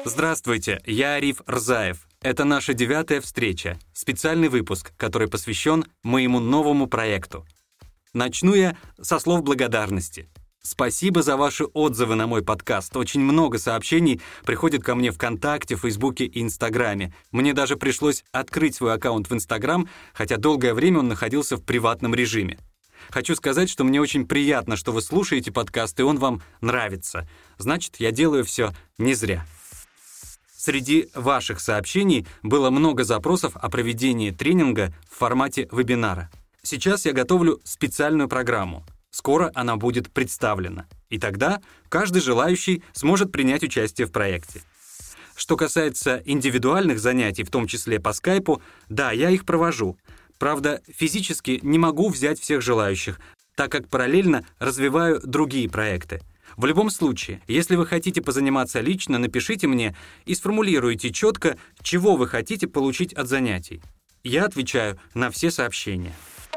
Здравствуйте, я Ариф Рзаев. Это наша 9-я встреча, специальный выпуск, который посвящен моему новому проекту. Начну я со слов благодарности. Спасибо за ваши отзывы на мой подкаст. Очень много сообщений приходит ко мне ВКонтакте, Фейсбуке и Инстаграме. Мне даже пришлось открыть свой аккаунт в Инстаграм, хотя долгое время он находился в приватном режиме. Хочу сказать, что мне очень приятно, что вы слушаете подкаст, и он вам нравится. Значит, я делаю все не зря. Среди ваших сообщений было много запросов о проведении тренинга в формате вебинара. Сейчас я готовлю специальную программу. Скоро она будет представлена. И тогда каждый желающий сможет принять участие в проекте. Что касается индивидуальных занятий, в том числе по скайпу, да, я их провожу. Правда, физически не могу взять всех желающих, так как параллельно развиваю другие проекты. В любом случае, если вы хотите позаниматься лично, напишите мне и сформулируйте четко, чего вы хотите получить от занятий. Я отвечаю на все сообщения.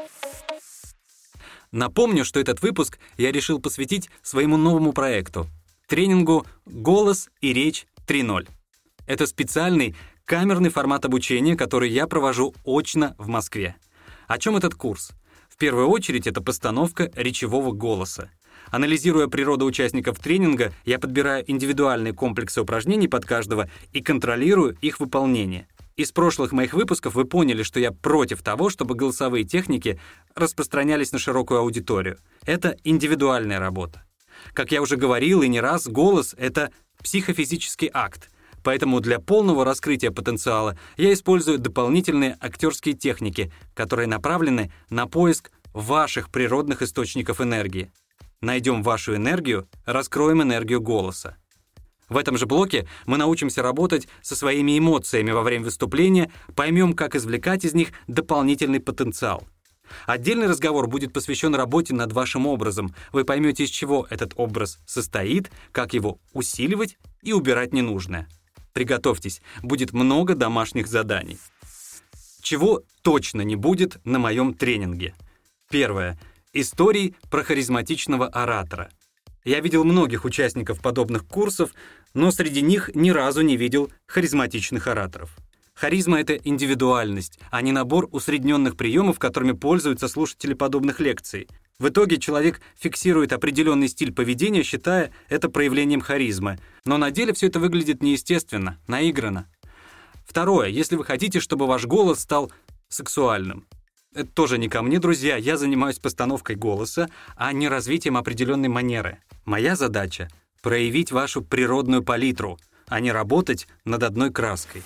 Напомню, что этот выпуск я решил посвятить своему новому проекту — тренингу «Голос и речь 3.0». Это специальный камерный формат обучения, который я провожу очно в Москве. О чем этот курс? В первую очередь, это постановка речевого голоса. Анализируя природу участников тренинга, я подбираю индивидуальные комплексы упражнений под каждого и контролирую их выполнение. Из прошлых моих выпусков вы поняли, что я против того, чтобы голосовые техники распространялись на широкую аудиторию. Это индивидуальная работа. Как я уже говорил и не раз, голос — это психофизический акт. Поэтому для полного раскрытия потенциала я использую дополнительные актерские техники, которые направлены на поиск ваших природных источников энергии. Найдем вашу энергию, раскроем энергию голоса. В этом же блоке мы научимся работать со своими эмоциями во время выступления, поймем, как извлекать из них дополнительный потенциал. Отдельный разговор будет посвящен работе над вашим образом. Вы поймете, из чего этот образ состоит, как его усиливать и убирать ненужное. Приготовьтесь, будет много домашних заданий. Чего точно не будет на моем тренинге? Первое. Истории про харизматичного оратора. Я видел многих участников подобных курсов, но среди них ни разу не видел харизматичных ораторов. Харизма — это индивидуальность, а не набор усредненных приемов, которыми пользуются слушатели подобных лекций. В итоге человек фиксирует определенный стиль поведения, считая это проявлением харизмы. Но на деле все это выглядит неестественно, наигранно. Второе. Если вы хотите, чтобы ваш голос стал сексуальным. Это тоже не ко мне, друзья. Я занимаюсь постановкой голоса, а не развитием определенной манеры. Моя задача — проявить вашу природную палитру, а не работать над одной краской.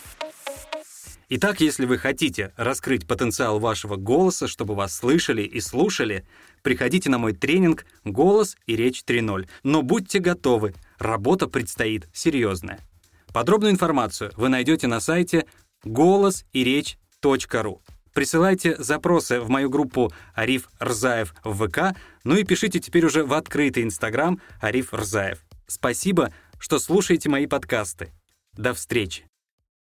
Итак, если вы хотите раскрыть потенциал вашего голоса, чтобы вас слышали и слушали, приходите на мой тренинг «Голос и речь 3.0». Но будьте готовы, работа предстоит серьезная. Подробную информацию вы найдете на сайте голосиречь.ру. Присылайте запросы в мою группу Ариф Рзаев в ВК, ну и пишите теперь уже в открытый Инстаграм Ариф Рзаев. Спасибо, что слушаете мои подкасты. До встречи!